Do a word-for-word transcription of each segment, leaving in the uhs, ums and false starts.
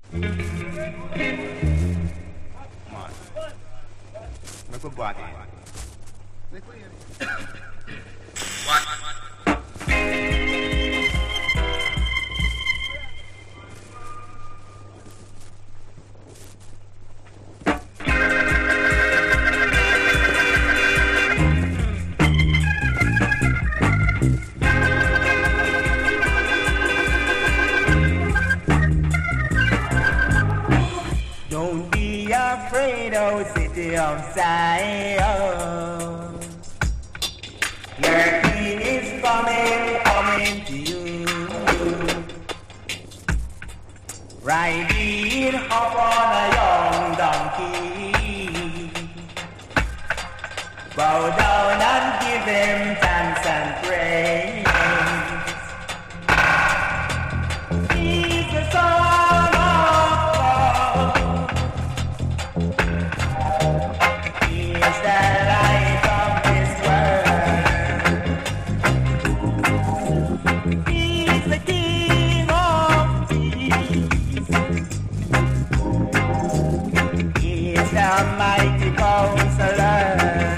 Make we go again. Don't be afraid, oh city of Zion. Your king is coming, coming to you. Riding upon a young donkey. Bow down and give him thanks and praise. He's the Son of God. He is the light of this world. He's the King of Kings. He is the mighty Counselor.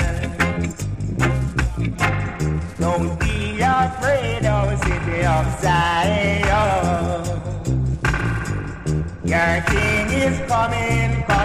Don't be afraid, oh city of Zion. Your King is coming, coming.